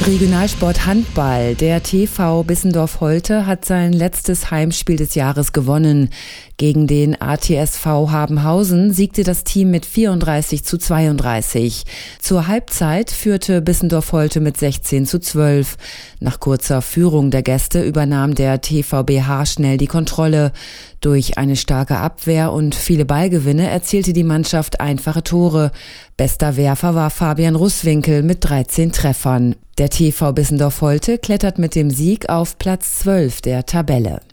Regionalsport Handball. Der TV Bissendorf-Holte hat sein letztes Heimspiel des Jahres gewonnen. Gegen den ATSV Habenhausen siegte das Team mit 34:32. Zur Halbzeit führte Bissendorf-Holte mit 16:12. Nach kurzer Führung der Gäste übernahm der TVBH schnell die Kontrolle. Durch eine starke Abwehr und viele Ballgewinne erzielte die Mannschaft einfache Tore. Bester Werfer war Fabian Russwinkel mit 13 Treffern. Der TV Bissendorf-Holte klettert mit dem Sieg auf Platz 12 der Tabelle.